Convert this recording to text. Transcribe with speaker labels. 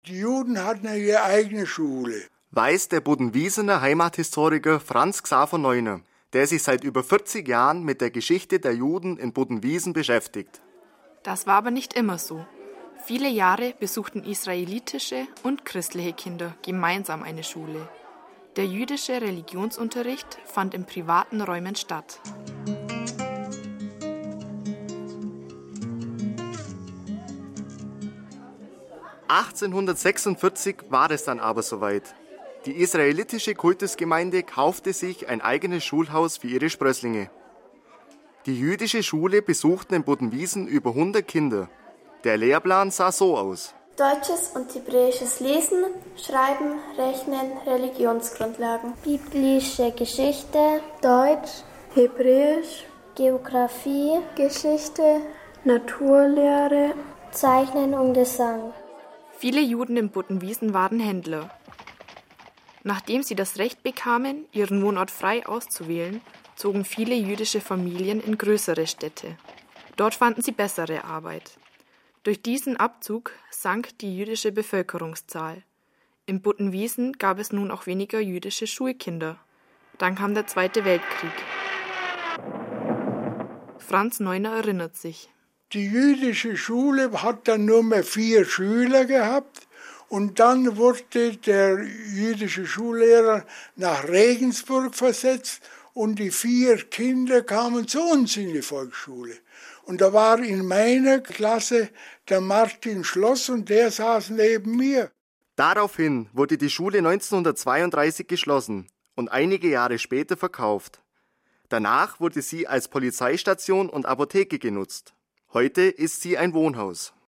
Speaker 1: Die Juden hatten ja ihre eigene Schule.
Speaker 2: Weiß der Buddenwiesener Heimathistoriker Franz Xaver Neuner, der sich seit über 40 Jahren mit der Geschichte der Juden in Buddenwiesen beschäftigt.
Speaker 3: Das war aber nicht immer so. Viele Jahre besuchten israelitische und christliche Kinder gemeinsam eine Schule. Der jüdische Religionsunterricht fand in privaten Räumen statt.
Speaker 2: (1846) war es dann aber soweit. Die israelitische Kultusgemeinde kaufte sich ein eigenes Schulhaus für ihre Sprösslinge. Die jüdische Schule besuchten in Buddenwiesen über 100 Kinder. Der Lehrplan sah so aus:
Speaker 4: Deutsches und Hebräisches Lesen, Schreiben, Rechnen, Religionsgrundlagen. Biblische Geschichte, Deutsch, Hebräisch, Geographie, Geschichte, Naturlehre, Zeichnen und Gesang.
Speaker 3: Viele Juden in Buddenwiesen waren Händler. Nachdem sie das Recht bekamen, ihren Wohnort frei auszuwählen, zogen viele jüdische Familien in größere Städte. Dort fanden sie bessere Arbeit. Durch diesen Abzug sank die jüdische Bevölkerungszahl. In Buddenwiesen gab es nun auch weniger jüdische Schulkinder. Dann kam der Zweite Weltkrieg. Franz Neuner erinnert sich.
Speaker 1: Die jüdische Schule hat dann nur mehr 4 Schüler gehabt und dann wurde der jüdische Schullehrer nach Regensburg versetzt und die 4 Kinder kamen zu uns in die Volksschule. Und da war in meiner Klasse der Martin Schloss und der saß neben mir.
Speaker 2: Daraufhin wurde die Schule 1932 geschlossen und einige Jahre später verkauft. Danach wurde sie als Polizeistation und Apotheke genutzt. Heute ist sie ein Wohnhaus.